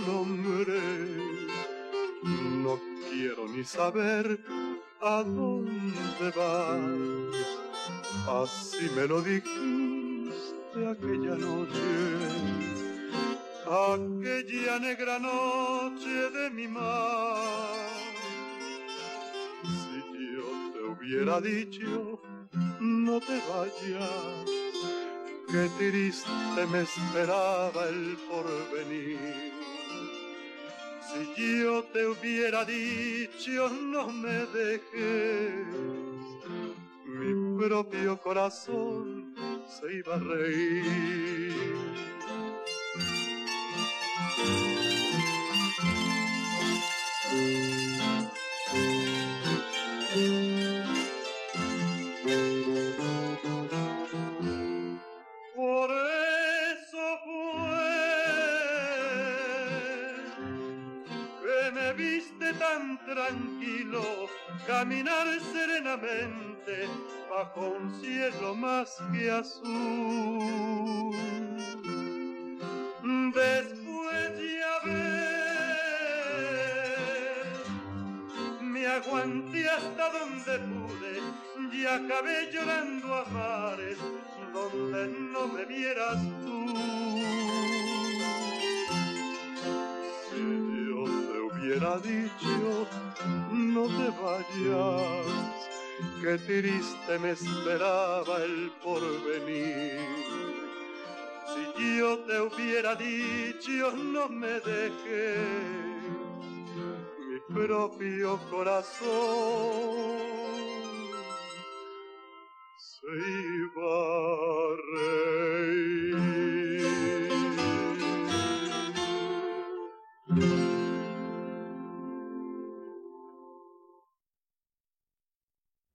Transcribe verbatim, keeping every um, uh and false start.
nombre. No quiero ni saber a dónde vas, así me lo dijiste aquella noche, aquella negra noche de mi mar. Si yo te hubiera dicho, no te vayas, qué triste me esperaba el porvenir. Si yo te hubiera dicho, no me dejes, mi propio corazón se iba a reír. Por eso fue que me viste tan tranquilo caminar serenamente bajo un cielo más que azul. Después ya ves, me aguanté hasta donde pude y acabé llorando a mares donde no me vieras tú. Si yo te hubiera dicho, no te vayas, qué triste me esperaba el porvenir. Si yo te hubiera dicho, no me dejes, mi propio corazón se iba